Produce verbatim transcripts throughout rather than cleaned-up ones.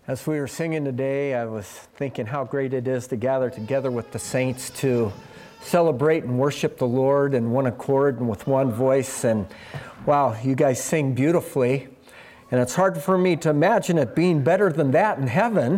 As we were singing today, I was thinking how great it is to gather together with the saints to celebrate and worship the Lord in one accord and with one voice. And wow, you guys sing beautifully. And it's hard for me to imagine it being better than that in heaven.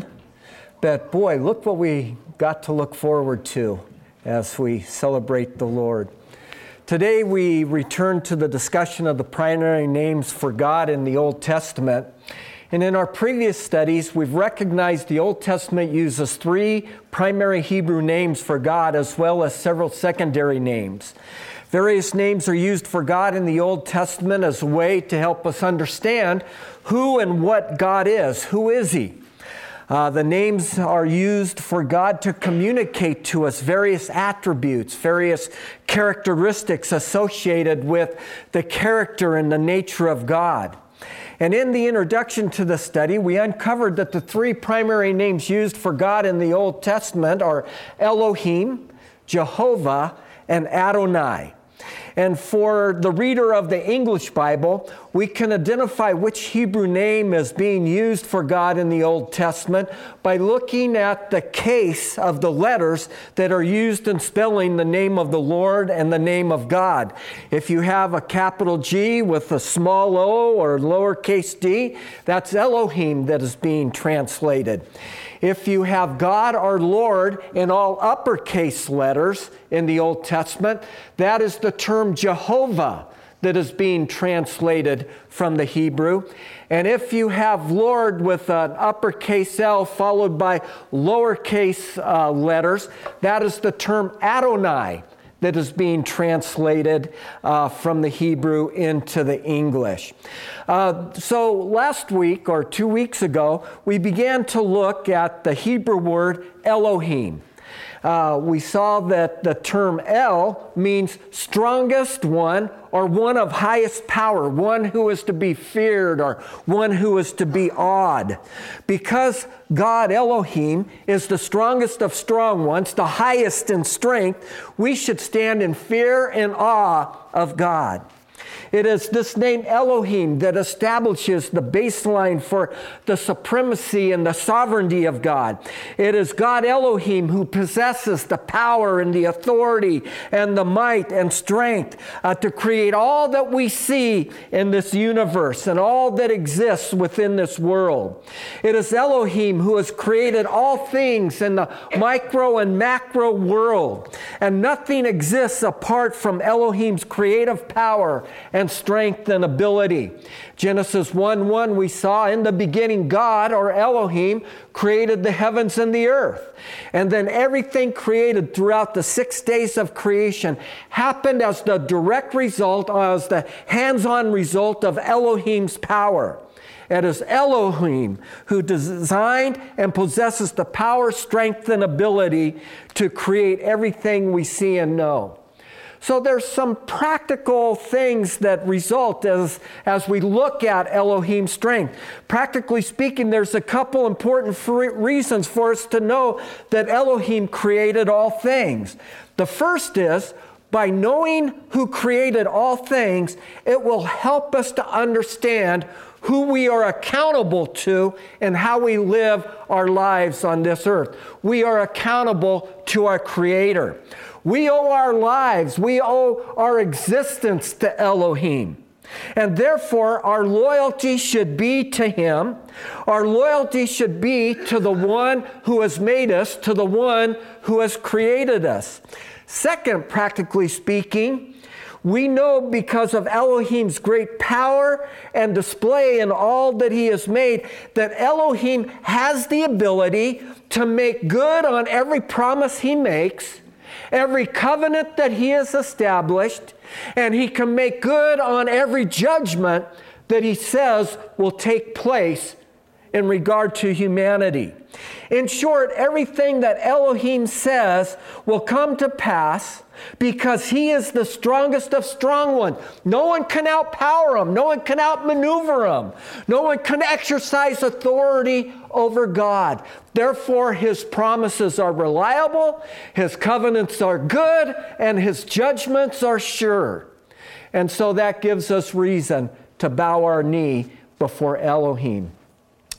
But boy, look what we got to look forward to as we celebrate the Lord. Today we return to the discussion of the primary names for God in the Old Testament. And in our previous studies, we've recognized the Old Testament uses three primary Hebrew names for God as well as several secondary names. Various names are used for God in the Old Testament as a way to help us understand who and what God is. Who is He? Uh, the names are used for God to communicate to us various attributes, various characteristics associated with the character and the nature of God. And in the introduction to the study, we uncovered that the three primary names used for God in the Old Testament are Elohim, Jehovah, and Adonai. And for the reader of the English Bible, we can identify which Hebrew name is being used for God in the Old Testament by looking at the case of the letters that are used in spelling the name of the Lord and the name of God. If you have a capital G with a small o or lowercase d, that's Elohim that is being translated. If you have God our Lord in all uppercase letters in the Old Testament, that is the term Jehovah that is being translated from the Hebrew. And if you have Lord with an uppercase L followed by lowercase uh, letters, that is the term Adonai that is being translated uh, from the Hebrew into the English. Uh, so last week or two weeks ago, we began to look at the Hebrew word Elohim. Uh, we saw that the term El means strongest one or one of highest power, one who is to be feared or one who is to be awed. Because God, Elohim, is the strongest of strong ones, the highest in strength, we should stand in fear and awe of God. It is this name Elohim that establishes the baseline for the supremacy and the sovereignty of God. It is God Elohim who possesses the power and the authority and the might and strength uh, to create all that we see in this universe and all that exists within this world. It is Elohim who has created all things in the micro and macro world. And nothing exists apart from Elohim's creative power and strength and ability. Genesis one one, we saw in the beginning God, or Elohim, created the heavens and the earth. And then everything created throughout the six days of creation happened as the direct result, as the hands-on result of Elohim's power. It is Elohim who designed and possesses the power, strength, and ability to create everything we see and know. So there's some practical things that result as, as we look at Elohim's strength. Practically speaking, there's a couple important free reasons for us to know that Elohim created all things. The first is, by knowing who created all things, it will help us to understand who we are accountable to and how we live our lives on this earth. We are accountable to our Creator. We owe our lives, we owe our existence to Elohim. And therefore, our loyalty should be to Him. Our loyalty should be to the one who has made us, to the one who has created us. Second, practically speaking, we know because of Elohim's great power and display in all that He has made, that Elohim has the ability to make good on every promise He makes, every covenant that He has established, and He can make good on every judgment that He says will take place in regard to humanity. In short, everything that Elohim says will come to pass because He is the strongest of strong ones. No one can outpower Him. No one can outmaneuver Him. No one can exercise authority over God. Therefore, His promises are reliable, His covenants are good, and His judgments are sure. And so that gives us reason to bow our knee before Elohim.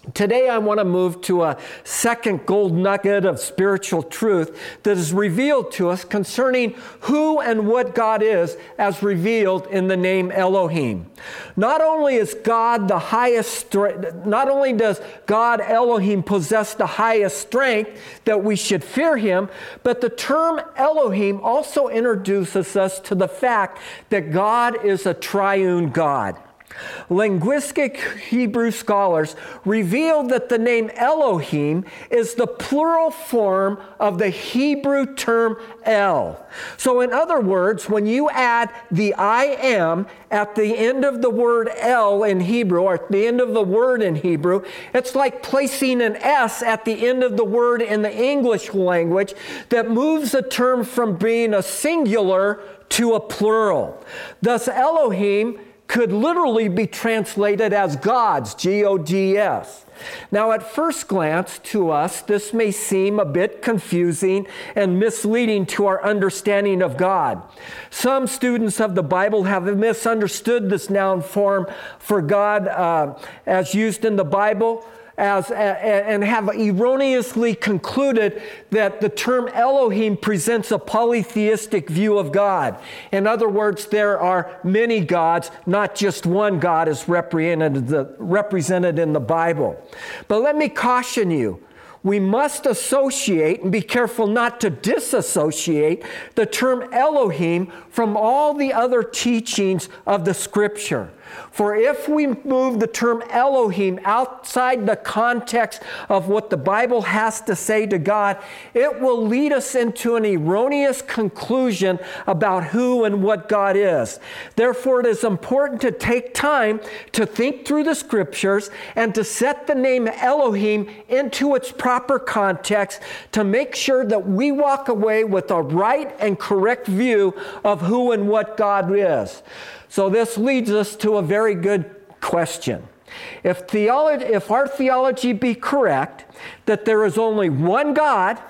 Today, I want to move to a second gold nugget of spiritual truth that is revealed to us concerning who and what God is as revealed in the name Elohim. Not only is God the highest, not only does God Elohim possess the highest strength that we should fear him, but the term Elohim also introduces us to the fact that God is a triune God. Linguistic Hebrew scholars reveal that the name Elohim is the plural form of the Hebrew term El. So in other words, when you add the I am at the end of the word El in Hebrew, or at the end of the word in Hebrew, it's like placing an S at the end of the word in the English language that moves the term from being a singular to a plural. Thus, Elohim could literally be translated as gods, G O D S. Now, at first glance to us, this may seem a bit confusing and misleading to our understanding of God. Some students of the Bible have misunderstood this noun form for God uh, as used in the Bible, As, and have erroneously concluded that the term Elohim presents a polytheistic view of God. In other words, there are many gods, not just one God is represented, the, represented in the Bible. But let me caution you, we must associate and be careful not to disassociate the term Elohim from all the other teachings of the Scripture. For if we move the term Elohim outside the context of what the Bible has to say to God, it will lead us into an erroneous conclusion about who and what God is. Therefore, it is important to take time to think through the Scriptures and to set the name Elohim into its proper context to make sure that we walk away with a right and correct view of who and what God is. So this leads us to a very good question. If theology, if our theology be correct, that there is only one God,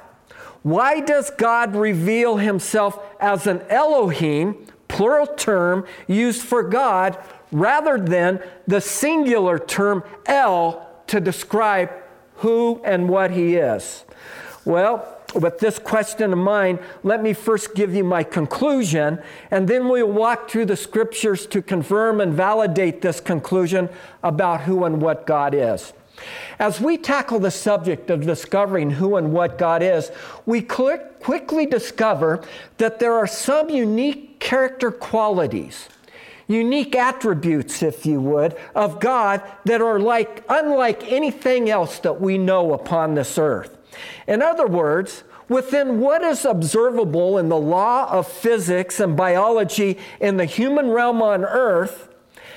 why does God reveal himself as an Elohim, plural term, used for God, rather than the singular term El to describe who and what he is? Well, with this question in mind, let me first give you my conclusion, and then we'll walk through the Scriptures to confirm and validate this conclusion about who and what God is. As we tackle the subject of discovering who and what God is, we quickly discover that there are some unique character qualities, unique attributes, if you would, of God that are like unlike anything else that we know upon this earth. In other words, within what is observable in the law of physics and biology in the human realm on earth,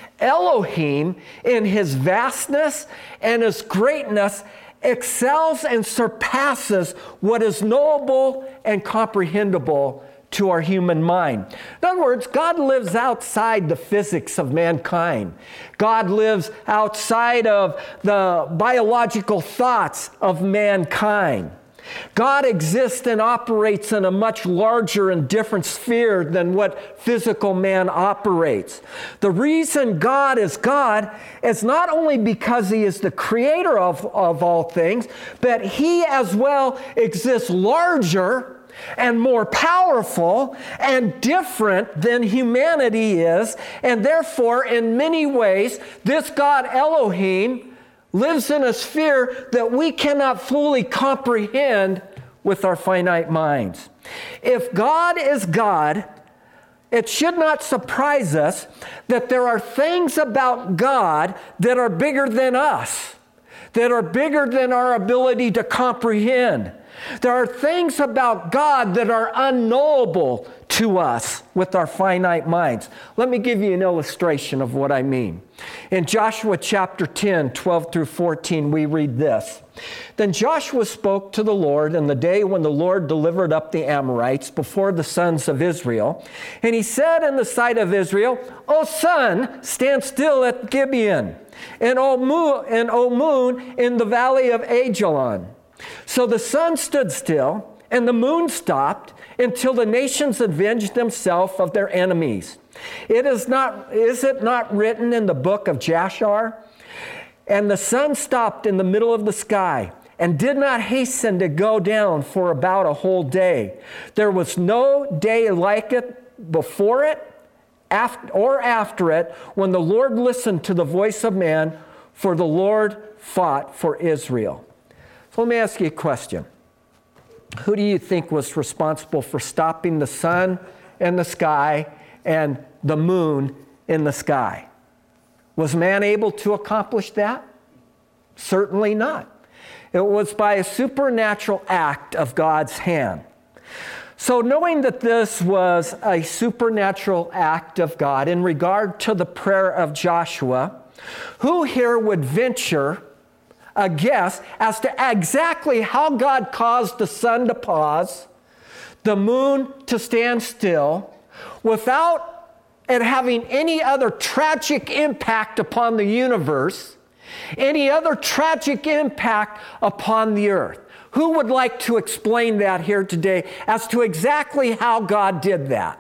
Elohim, in his vastness and his greatness, excels and surpasses what is knowable and comprehensible to our human mind. In other words, God lives outside the physics of mankind. God lives outside of the biological thoughts of mankind. God exists and operates in a much larger and different sphere than what physical man operates. The reason God is God is not only because he is the creator of, of all things, but he as well exists larger and more powerful and different than humanity is. And therefore, in many ways, this God Elohim lives in a sphere that we cannot fully comprehend with our finite minds. If God is God, it should not surprise us that there are things about God that are bigger than us, that are bigger than our ability to comprehend. There are things about God that are unknowable to us with our finite minds. Let me give you an illustration of what I mean. In Joshua chapter ten, twelve through fourteen, we read this. Then Joshua spoke to the Lord in the day when the Lord delivered up the Amorites before the sons of Israel. And he said in the sight of Israel, O sun, stand still at Gibeon, and O moon, and O moon in the valley of Ajalon. So the sun stood still, and the moon stopped, until the nations avenged themselves of their enemies. It is not, is it not written in the book of Jashar? And the sun stopped in the middle of the sky and did not hasten to go down for about a whole day. There was no day like it before it after, or after it when the Lord listened to the voice of man, for the Lord fought for Israel. So let me ask you a question. Who do you think was responsible for stopping the sun in the sky and the moon in the sky? Was man able to accomplish that? Certainly not. It was by a supernatural act of God's hand. So knowing that this was a supernatural act of God in regard to the prayer of Joshua, who here would venture a guess as to exactly how God caused the sun to pause, the moon to stand still, without it having any other tragic impact upon the universe, any other tragic impact upon the earth? Who would like to explain that here today as to exactly how God did that?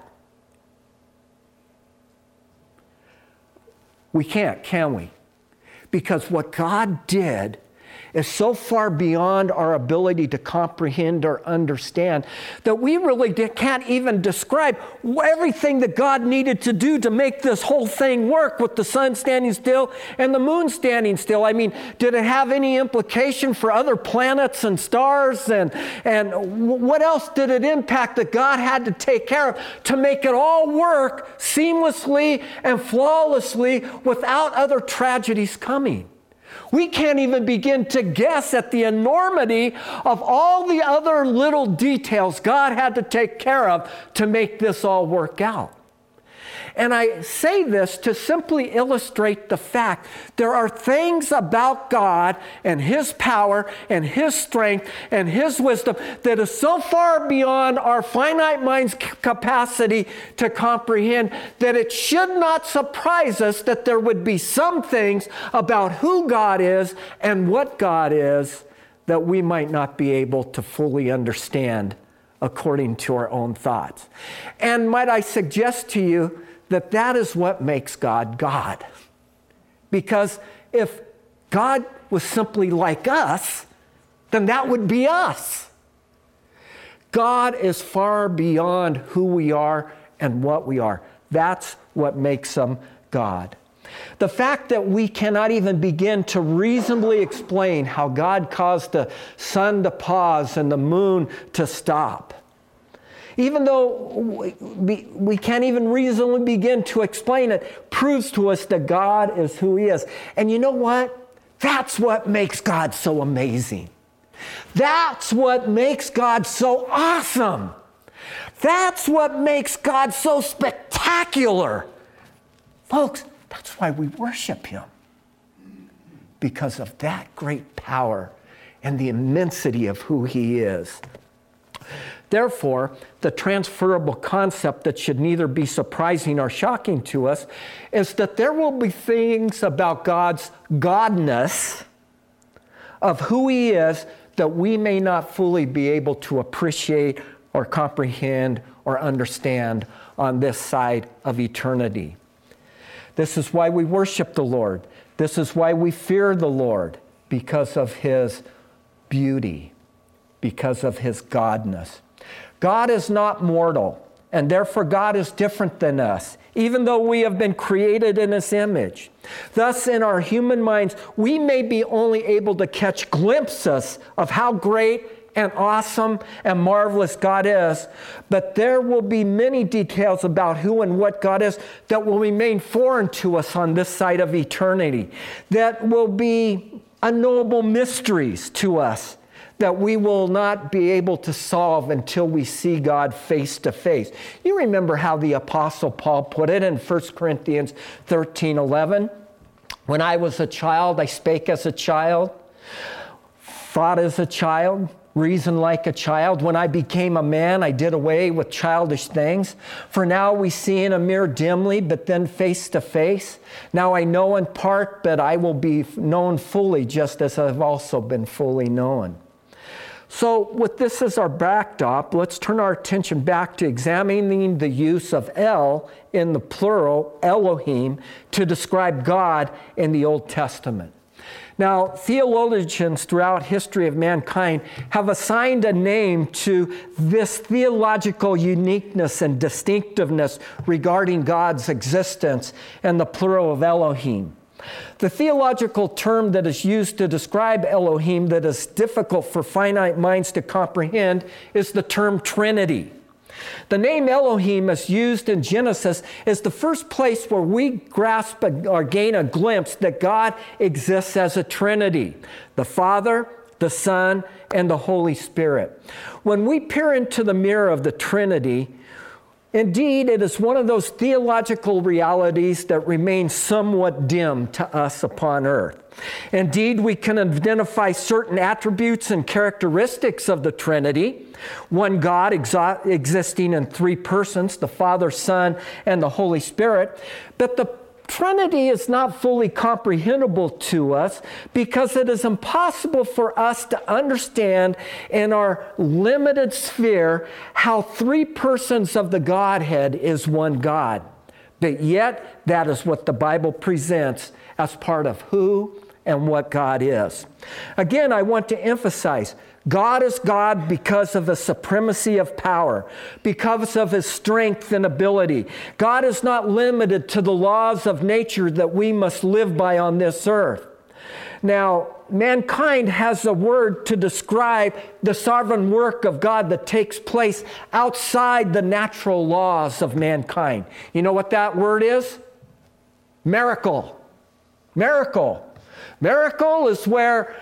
We can't, can we? Because what God did is so far beyond our ability to comprehend or understand that we really can't even describe everything that God needed to do to make this whole thing work with the sun standing still and the moon standing still. I mean, did it have any implication for other planets and stars? And, and what else did it impact that God had to take care of to make it all work seamlessly and flawlessly without other tragedies coming? We can't even begin to guess at the enormity of all the other little details God had to take care of to make this all work out. And I say this to simply illustrate the fact there are things about God and His power and His strength and His wisdom that is so far beyond our finite mind's capacity to comprehend that it should not surprise us that there would be some things about who God is and what God is that we might not be able to fully understand according to our own thoughts. And might I suggest to you that that is what makes God God. Because if God was simply like us, then that would be us. God is far beyond who we are and what we are. That's what makes Him God. The fact that we cannot even begin to reasonably explain how God caused the sun to pause and the moon to stop, even though we, we can't even reasonably begin to explain it, proves to us that God is who He is. And you know what? That's what makes God so amazing. That's what makes God so awesome. That's what makes God so spectacular. Folks, that's why we worship Him. Because of that great power and the immensity of who He is. Therefore, the transferable concept that should neither be surprising or shocking to us is that there will be things about God's godness, of who He is, that we may not fully be able to appreciate or comprehend or understand on this side of eternity. This is why we worship the Lord. This is why we fear the Lord, because of His beauty, because of His godness. God is not mortal, and therefore God is different than us, even though we have been created in His image. Thus, in our human minds, we may be only able to catch glimpses of how great and awesome and marvelous God is, but there will be many details about who and what God is that will remain foreign to us on this side of eternity, that will be unknowable mysteries to us, that we will not be able to solve until we see God face to face. You remember how the Apostle Paul put it in First Corinthians thirteen eleven? When I was a child, I spake as a child, thought as a child, reasoned like a child. When I became a man, I did away with childish things. For now we see in a mirror dimly, but then face to face. Now I know in part, but I will be known fully, just as I've also been fully known. So with this as our backdrop, let's turn our attention back to examining the use of El in the plural, Elohim, to describe God in the Old Testament. Now, theologians throughout history of mankind have assigned a name to this theological uniqueness and distinctiveness regarding God's existence and the plural of Elohim. The theological term that is used to describe Elohim that is difficult for finite minds to comprehend is the term Trinity. The name Elohim, as used in Genesis, is the first place where we grasp or gain a glimpse that God exists as a Trinity: the Father, the Son, and the Holy Spirit. When we peer into the mirror of the Trinity, indeed, it is one of those theological realities that remain somewhat dim to us upon earth. Indeed, we can identify certain attributes and characteristics of the Trinity, one God exo- existing in three persons, the Father, Son, and the Holy Spirit. But the Trinity is not fully comprehensible to us because it is impossible for us to understand in our limited sphere how three persons of the Godhead is one God. But yet, that is what the Bible presents as part of who and what God is. Again, I want to emphasize, God is God because of the supremacy of power, because of his strength and ability. God is not limited to the laws of nature that we must live by on this earth. Now, mankind has a word to describe the sovereign work of God that takes place outside the natural laws of mankind. You know what that word is? Miracle. Miracle. Miracle is where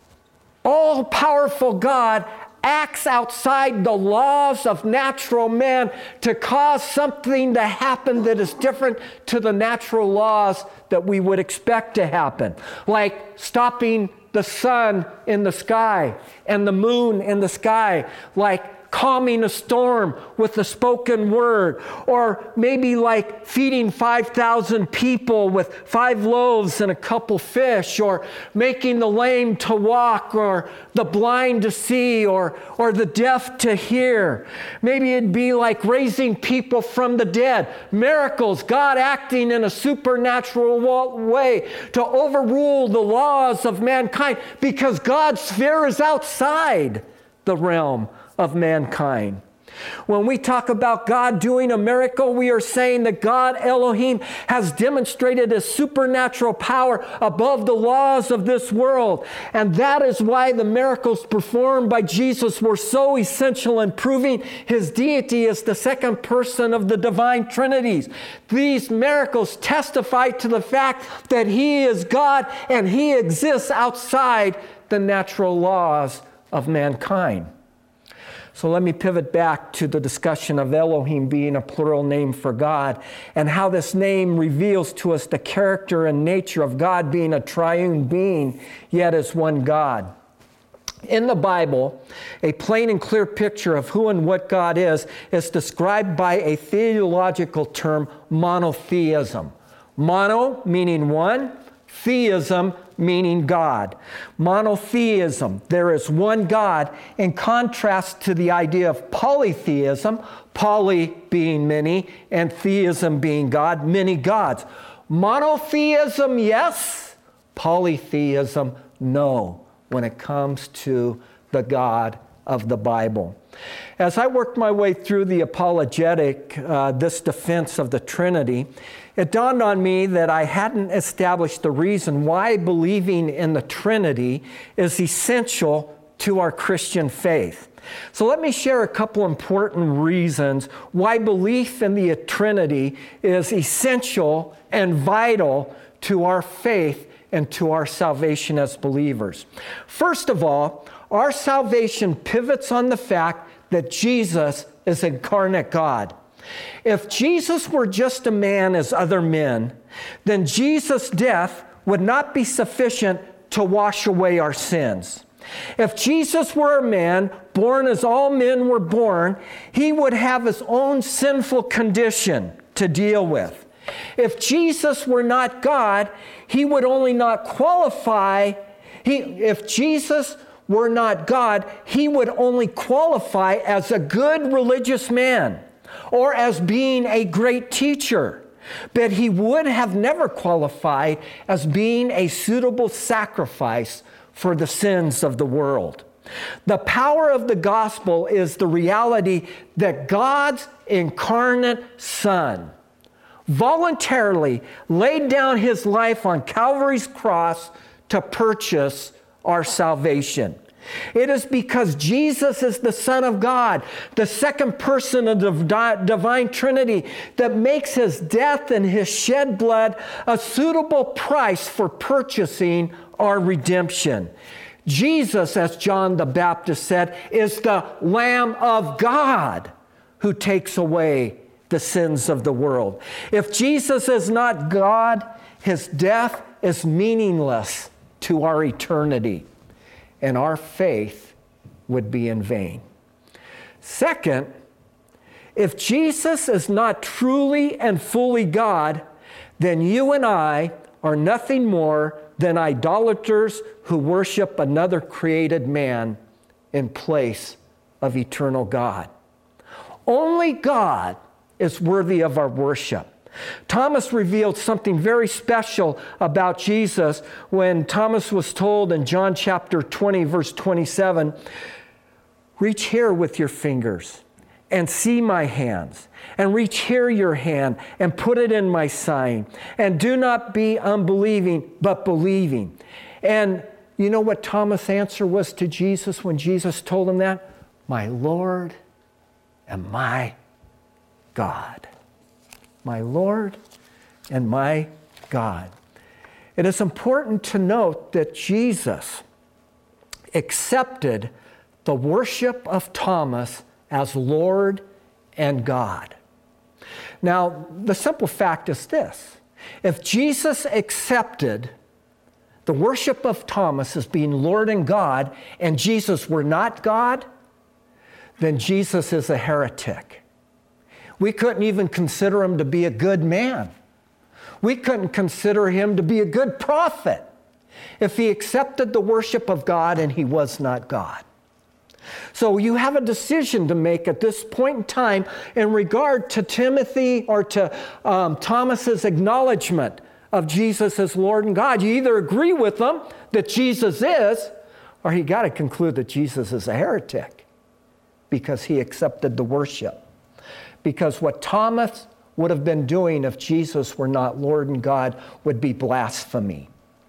all-powerful God acts outside the laws of natural man to cause something to happen that is different to the natural laws that we would expect to happen. Like stopping the sun in the sky and the moon in the sky, like calming a storm with the spoken word, or maybe like feeding five thousand people with five loaves and a couple fish, or making the lame to walk, or the blind to see, or, or the deaf to hear. Maybe it'd be like raising people from the dead. Miracles, God acting in a supernatural way to overrule the laws of mankind, because God's sphere is outside the realm of mankind. When we talk about God doing a miracle, we are saying that God, Elohim, has demonstrated his supernatural power above the laws of this world. And that is why the miracles performed by Jesus were so essential in proving his deity as the second person of the divine Trinities. These miracles testify to the fact that he is God and he exists outside the natural laws of mankind. So let me pivot back to the discussion of Elohim being a plural name for God and how this name reveals to us the character and nature of God being a triune being, yet as one God. In the Bible, a plain and clear picture of who and what God is is described by a theological term, monotheism. Mono meaning one, theism meaning God. Monotheism, there is one God, in contrast to the idea of polytheism, poly being many, and theism being God, many gods. Monotheism, yes. Polytheism, no, when it comes to the God of the Bible. As I worked my way through the apologetic, uh, this defense of the Trinity, it dawned on me that I hadn't established the reason why believing in the Trinity is essential to our Christian faith. So let me share a couple important reasons why belief in the Trinity is essential and vital to our faith and to our salvation as believers. First of all, our salvation pivots on the fact that Jesus is incarnate God. If Jesus were just a man as other men, then Jesus' death would not be sufficient to wash away our sins. If Jesus were a man, born as all men were born, he would have his own sinful condition to deal with. If Jesus were not God, he would only not qualify. He, if Jesus were not God, he would only qualify as a good religious man or as being a great teacher. but he would have never qualified as being a suitable sacrifice for the sins of the world. The power of the gospel is the reality that God's incarnate Son voluntarily laid down his life on Calvary's cross to purchase our salvation. It is because Jesus is the Son of God, the second person of the divine Trinity, that makes his death and his shed blood a suitable price for purchasing our redemption. Jesus, as John the Baptist said, is the Lamb of God who takes away the sins of the world. If Jesus is not God, his death is meaningless to our eternity, and our faith would be in vain. Second, if Jesus is not truly and fully God, then you and I are nothing more than idolaters who worship another created man in place of eternal God. Only God is worthy of our worship. Thomas revealed something very special about Jesus when Thomas was told in John chapter twenty, verse twenty-seven, reach here with your fingers and see my hands, and reach here your hand and put it in my side, and do not be unbelieving, but believing. And you know what Thomas' answer was to Jesus when Jesus told him that? My Lord and my God. My Lord and my God. It is important to note that Jesus accepted the worship of Thomas as Lord and God. Now, the simple fact is this. If Jesus accepted the worship of Thomas as being Lord and God, and Jesus were not God, then Jesus is a heretic. We couldn't even consider him to be a good man. We couldn't consider him to be a good prophet if he accepted the worship of God and he was not God. So you have a decision to make at this point in time in regard to Timothy or to um, Thomas's acknowledgement of Jesus as Lord and God. You either agree with them that Jesus is, or you got to conclude that Jesus is a heretic because he accepted the worship. Because what Thomas would have been doing if Jesus were not Lord and God would be blasphemy.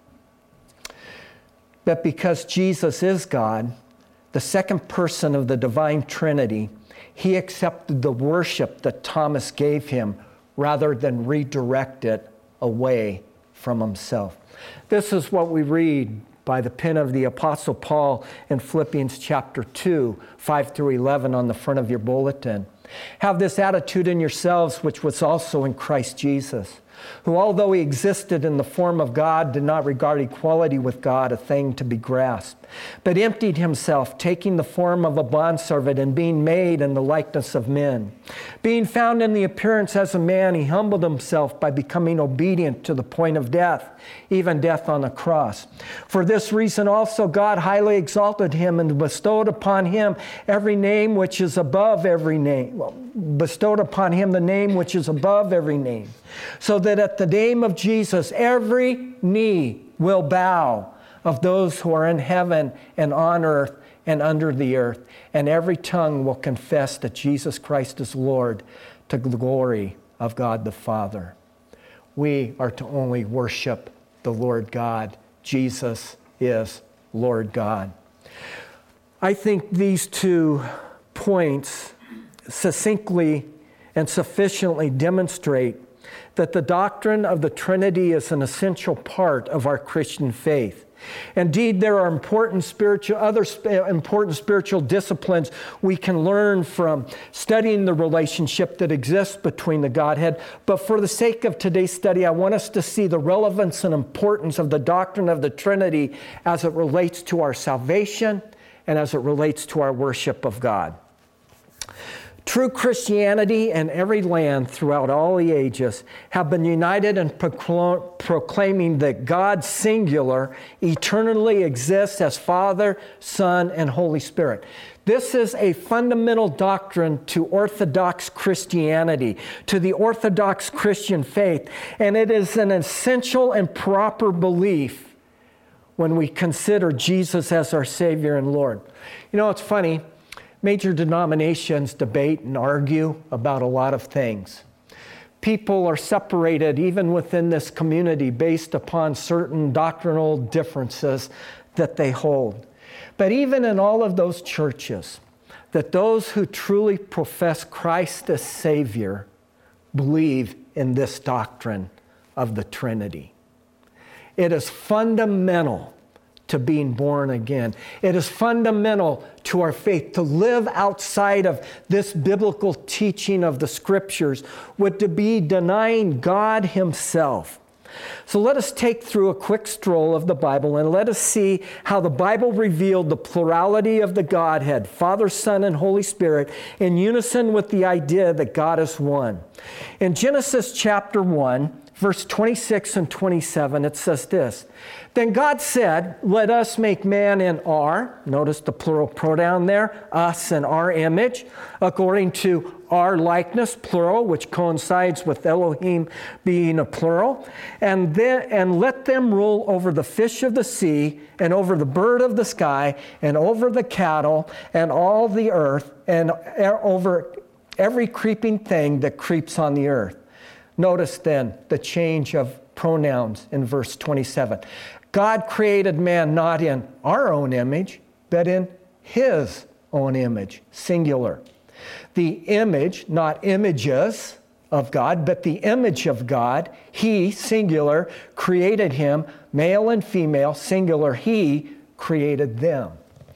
But because Jesus is God, the second person of the divine Trinity, he accepted the worship that Thomas gave him rather than redirect it away from himself. This is what we read by the pen of the Apostle Paul in Philippians chapter two, five through eleven on the front of your bulletin. Have this attitude in yourselves, which was also in Christ Jesus, who, although he existed in the form of God, did not regard equality with God a thing to be grasped, but emptied himself, taking the form of a bondservant and being made in the likeness of men. Being found in the appearance as a man, he humbled himself by becoming obedient to the point of death, even death on the cross. For this reason also God highly exalted him and bestowed upon him every name which is above every name, well, bestowed upon him the name which is above every name, so that at the name of Jesus every knee will bow, of those who are in heaven and on earth and under the earth, and every tongue will confess that Jesus Christ is Lord, to the glory of God the Father. We are to only worship the Lord God. Jesus is Lord God. I think these two points succinctly and sufficiently demonstrate that the doctrine of the Trinity is an essential part of our Christian faith. Indeed, there are important spiritual, other sp- important spiritual disciplines we can learn from studying the relationship that exists between the Godhead. But for the sake of today's study, I want us to see the relevance and importance of the doctrine of the Trinity as it relates to our salvation and as it relates to our worship of God. True Christianity and every land throughout all the ages have been united in procl- proclaiming that God singular eternally exists as Father, Son, and Holy Spirit. This is a fundamental doctrine to Orthodox Christianity, to the Orthodox Christian faith, and it is an essential and proper belief when we consider Jesus as our Savior and Lord. You know, it's funny. Major denominations debate and argue about a lot of things. People are separated even within this community based upon certain doctrinal differences that they hold. But even in all of those churches, that those who truly profess Christ as Savior believe in this doctrine of the Trinity. It is fundamental to being born again. It is fundamental to our faith. To live outside of this biblical teaching of the Scriptures would to be denying God Himself. So let us take through a quick stroll of the Bible and let us see how the Bible revealed the plurality of the Godhead, Father, Son, and Holy Spirit, in unison with the idea that God is one. In Genesis chapter one, verse twenty-six and twenty-seven, it says this, "Then God said, let us make man in our," notice the plural pronoun there, us in our image, according to our likeness, plural, which coincides with Elohim being a plural, and then and let them rule over the fish of the sea, and over the bird of the sky, and over the cattle, and all the earth, and over every creeping thing that creeps on the earth. Notice then the change of pronouns in verse twenty-seven. God created man not in our own image, but in His own image, singular. The image, not images of God, but the image of God, He, singular, created him, male and female, singular, He created them.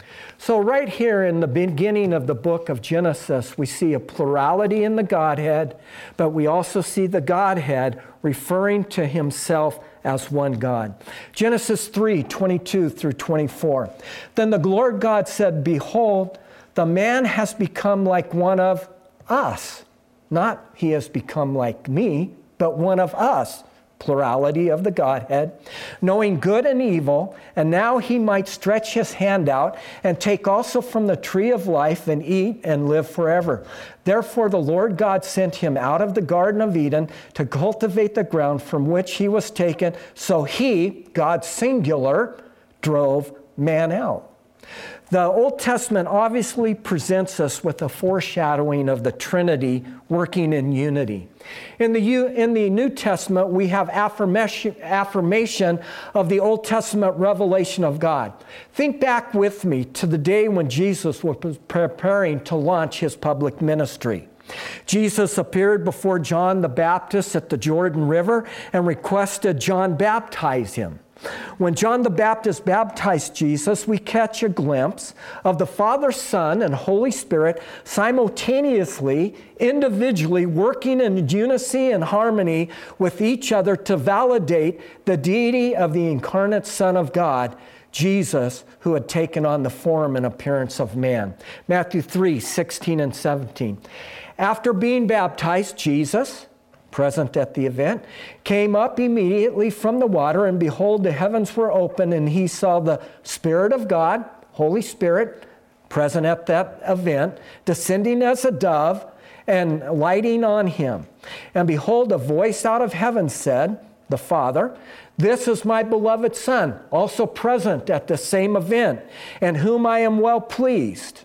So right here in the beginning of the book of Genesis, we see a plurality in the Godhead, but we also see the Godhead referring to Himself as one God. Genesis three, twenty-two through twenty-four. "Then the Lord God said, Behold, the man has become like one of us." Not he has become like me, but one of us. Plurality of the Godhead, "knowing good and evil, and now he might stretch his hand out and take also from the tree of life and eat and live forever. Therefore the Lord God sent him out of the Garden of Eden to cultivate the ground from which he was taken. So He, God singular, drove man out." The Old Testament obviously presents us with a foreshadowing of the Trinity working in unity. In the, in the New Testament, we have affirmation, affirmation of the Old Testament revelation of God. Think back with me to the day when Jesus was preparing to launch His public ministry. Jesus appeared before John the Baptist at the Jordan River and requested John baptize him. When John the Baptist baptized Jesus, we catch a glimpse of the Father, Son, and Holy Spirit simultaneously, individually working in unity and harmony with each other to validate the deity of the incarnate Son of God, Jesus, who had taken on the form and appearance of man. Matthew three, sixteen and seventeen. After being baptized, Jesus, present at the event, came up immediately from the water, and behold, the heavens were open, and He saw the Spirit of God, Holy Spirit, present at that event, descending as a dove and lighting on Him. And behold, a voice out of heaven said, the Father, "This is my beloved Son," also present at the same event, "in whom I am well pleased."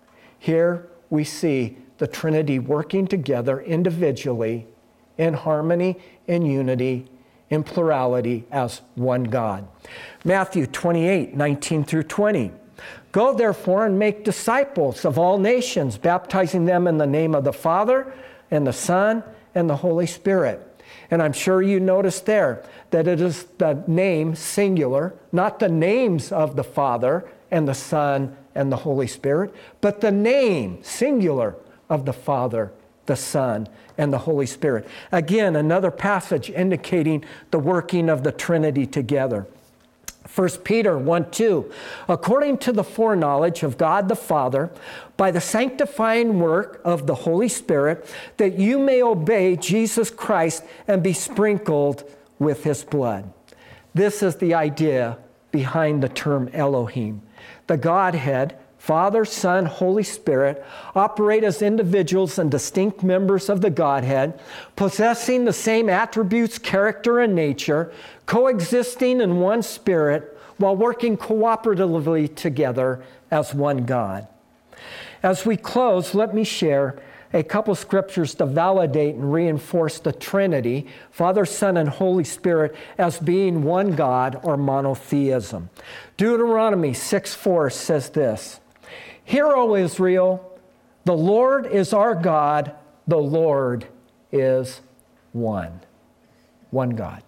Here we see the Trinity working together individually, in harmony, in unity, in plurality as one God. Matthew twenty-eight, nineteen through twenty. "Go therefore and make disciples of all nations, baptizing them in the name of the Father and the Son and the Holy Spirit." And I'm sure you noticed there that it is the name singular, not the names of the Father and the Son and the Holy Spirit, but the name singular of the Father, the Son, and the Holy Spirit. Again, another passage indicating the working of the Trinity together. First Peter one two, according to the foreknowledge of God the Father, by the sanctifying work of the Holy Spirit, that you may obey Jesus Christ and be sprinkled with his blood. This is the idea behind the term Elohim. The Godhead, Father, Son, Holy Spirit, operate as individuals and distinct members of the Godhead, possessing the same attributes, character, and nature, coexisting in one spirit, while working cooperatively together as one God. As we close, let me share a couple scriptures to validate and reinforce the Trinity, Father, Son, and Holy Spirit, as being one God or monotheism. Deuteronomy six four says this, "Hear, O Israel, the Lord is our God, the Lord is one." One God.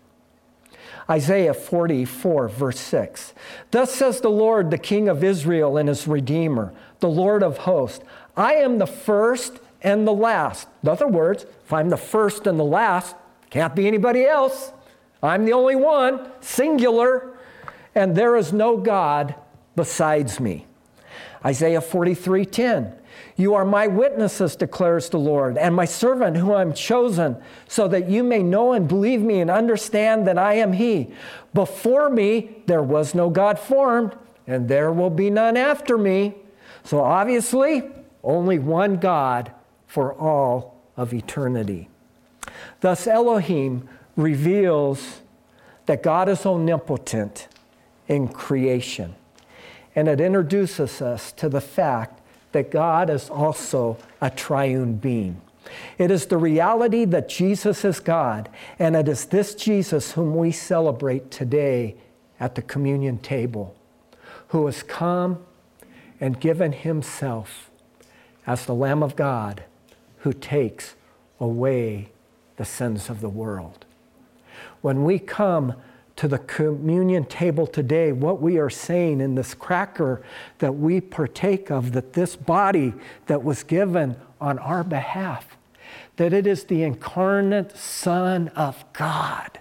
Isaiah forty-four, verse six. "Thus says the Lord, the King of Israel and his Redeemer, the Lord of hosts, I am the first and the last." In other words, if I'm the first and the last, can't be anybody else. I'm the only one, singular, and there is no God besides me. Isaiah forty-three ten. "You are my witnesses, declares the Lord, and my servant whom I am chosen, so that you may know and believe me and understand that I am he. Before me there was no God formed, and there will be none after me." So obviously, only one God for all of eternity. Thus, Elohim reveals that God is omnipotent in creation. And it introduces us to the fact that God is also a triune being. It is the reality that Jesus is God, and it is this Jesus whom we celebrate today at the communion table, who has come and given himself as the Lamb of God who takes away the sins of the world. When we come to the communion table today, what we are saying in this cracker that we partake of, that this body that was given on our behalf, that it is the incarnate Son of God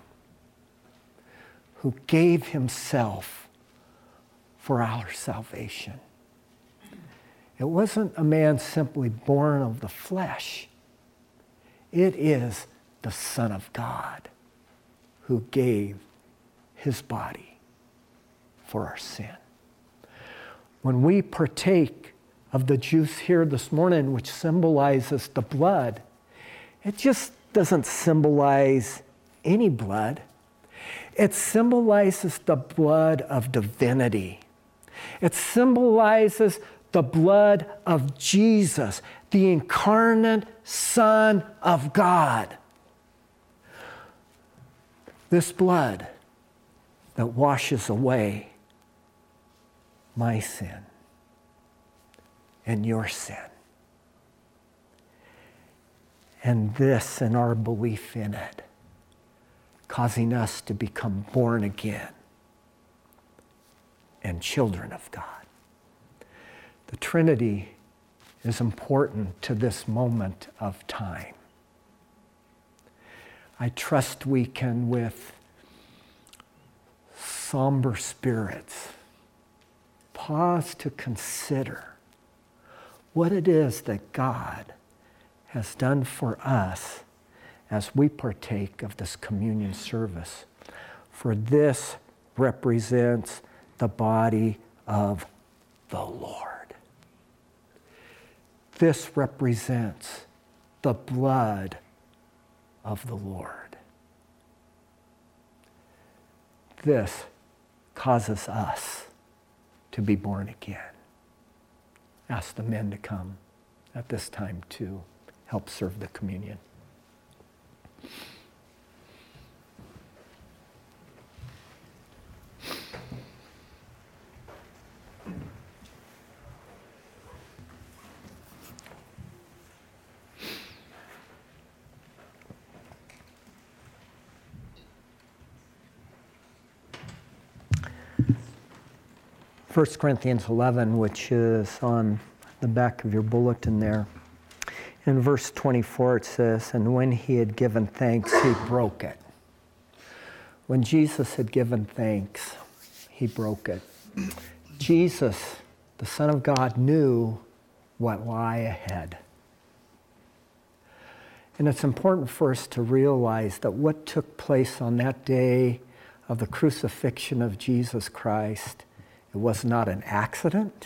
who gave himself for our salvation. It wasn't a man simply born of the flesh. It is the Son of God who gave his body for our sin. When we partake of the juice here this morning, which symbolizes the blood, it just doesn't symbolize any blood. It symbolizes the blood of divinity. It symbolizes the blood of Jesus, the incarnate Son of God. This blood that washes away my sin and your sin. And this and our belief in it, causing us to become born again and children of God. The Trinity is important to this moment of time. I trust we can, with somber spirits, pause to consider what it is that God has done for us as we partake of this communion service. For this represents the body of the Lord. This represents the blood of the Lord. This causes us to be born again. Ask the men to come at this time to help serve the communion. First Corinthians eleven, which is on the back of your bulletin there. In verse twenty-four it says, "And when he had given thanks, he broke it." When Jesus had given thanks, he broke it. Jesus, the Son of God, knew what lay ahead. And it's important for us to realize that what took place on that day of the crucifixion of Jesus Christ, it was not an accident.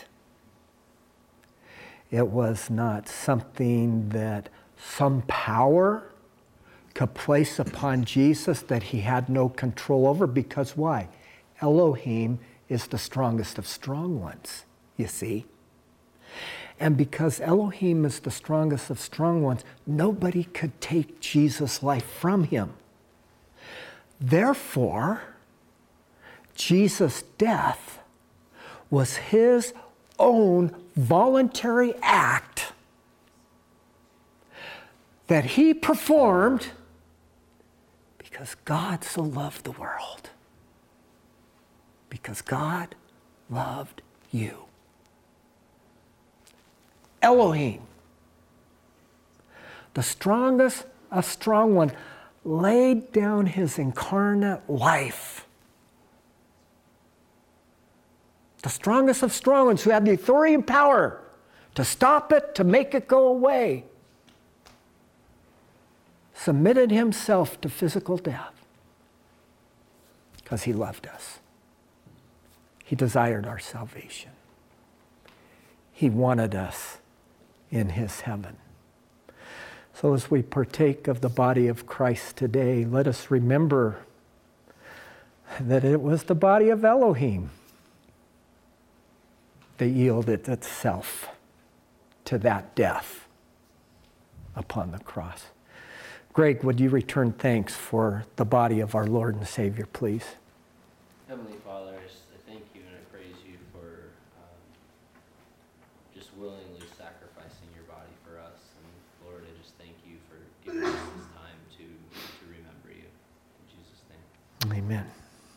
It was not something that some power could place upon Jesus that he had no control over. Because why? Elohim is the strongest of strong ones, you see. And because Elohim is the strongest of strong ones, nobody could take Jesus' life from him. Therefore, Jesus' death was his own voluntary act that he performed because God so loved the world. Because God loved you. Elohim, the strongest of strong one, laid down his incarnate life. The strongest of strong ones who had the authority and power to stop it, to make it go away, submitted himself to physical death because he loved us. He desired our salvation. He wanted us in his heaven. So as we partake of the body of Christ today, let us remember that it was the body of Elohim that yielded itself to that death upon the cross. Greg, would you return thanks for the body of our Lord and Savior, please? Heavenly Father, I just I thank you and I praise you for um, just willingly sacrificing your body for us. And Lord, I just thank you for giving us this time to, to remember you. In Jesus' name. Amen.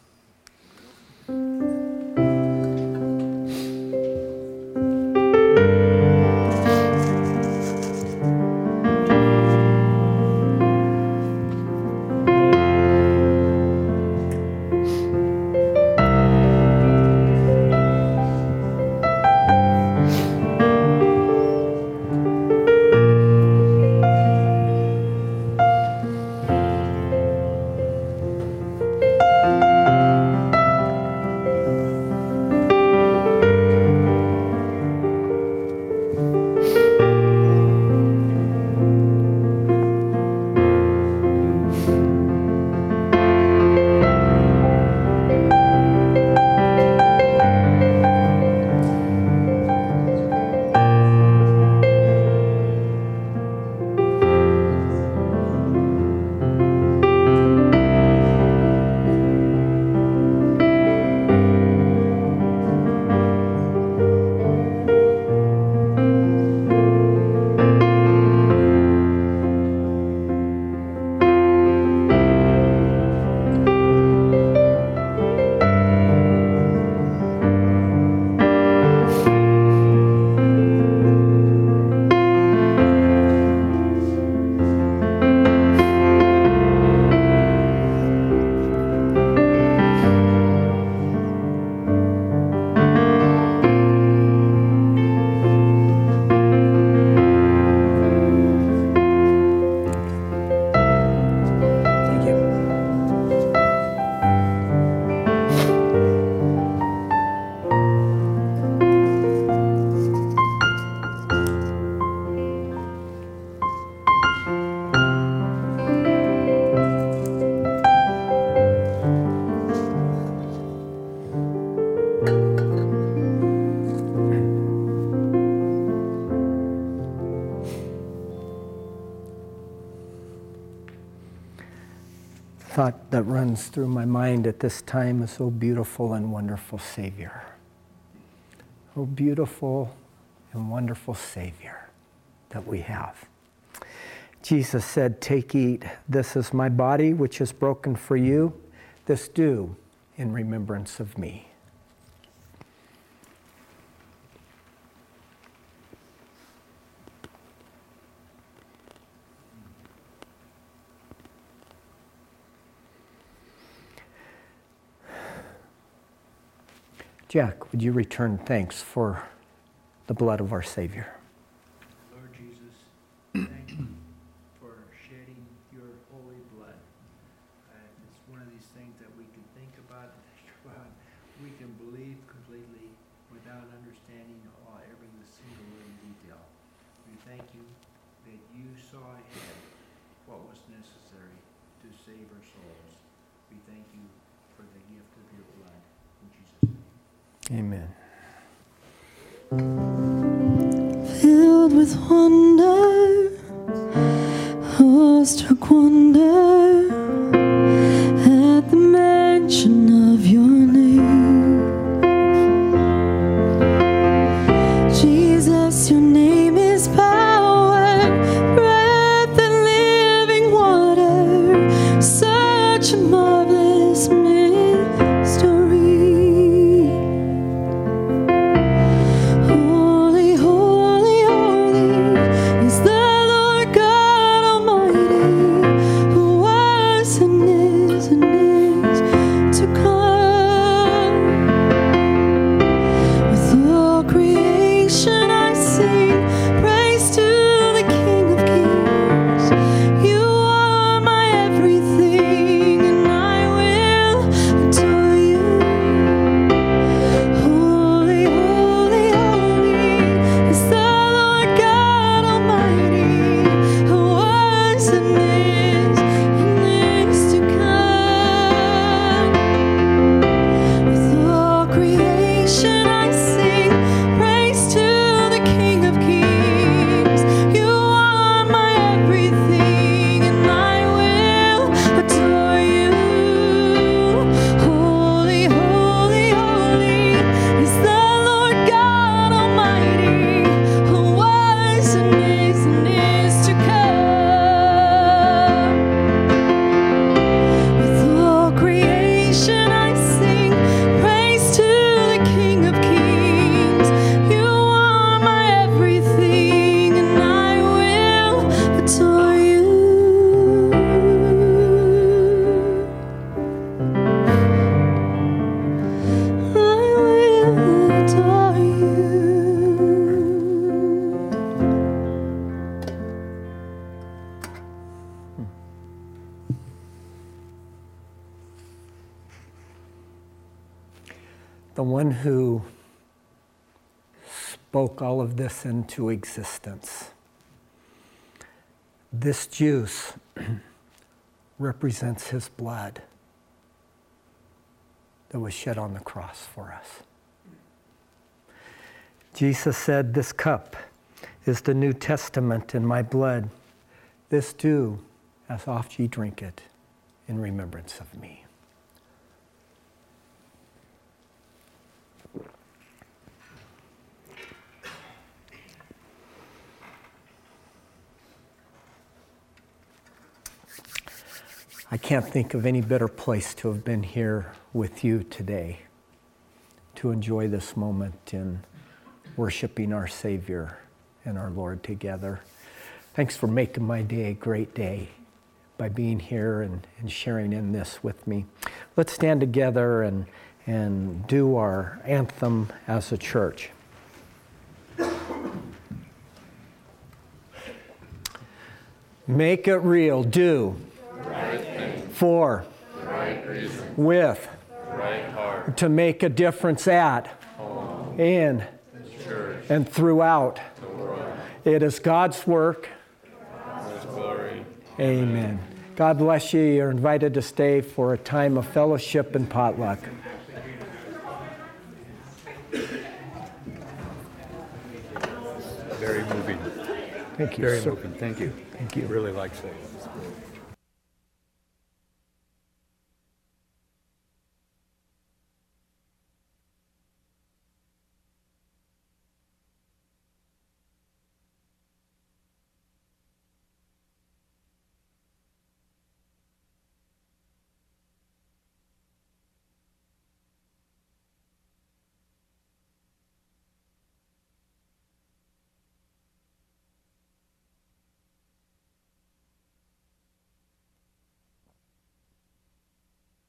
Thought that runs through my mind at this time is, oh beautiful and wonderful Savior. Oh beautiful and wonderful Savior that we have. Jesus said, take, eat, this is my body which is broken for you. This do in remembrance of me. Jack, would you return thanks for the blood of our Savior? Lord Jesus, thank you for shedding your holy blood. Uh, it's one of these things that we can think about and think about. We can believe completely without understanding all, every single little detail. We thank you that you saw ahead what was necessary to save our souls. We thank you for the gift of your blood. In Jesus' name. Amen. Filled with wonder, awestruck wonder at the mention of your name. Jesus, your name is power, breath and living water, such a marvelous mystery. Holy, holy, holy is the Lord God Almighty, who was and is and is to come. With all creation I sing praise to the King of Kings. You are my everything, and I will adore you. Holy, holy, holy is the Lord God Almighty, who was and is and is to come. With all creation I sing praise to the King of Kings. You are my everything, and I will adore you. Holy, holy, holy is the Lord God Almighty, who was and is and is to come. With all creation I sing praise to the King of Kings. You are my everything, and I will adore you. I will adore you. The one who spoke all of this into existence. This juice represents his blood that was shed on the cross for us. Jesus said, "This cup is the New Testament in my blood. This do, as oft ye drink it, in remembrance of me." I can't think of any better place to have been here with you today, to enjoy this moment in worshiping our Savior and our Lord together. Thanks for making my day a great day by being here and, and sharing in this with me. Let's stand together and, and do our anthem as a church. Make it real. Do. Right thing. For. The right reason. With. The right heart. To make a difference at. Home. In. The church. And throughout. The world. It is God's work. God's glory. Amen. God bless you. You're invited to stay for a time of fellowship and potluck. Very moving. Thank you, Very sir. moving. Thank you. Thank you. Really like saying.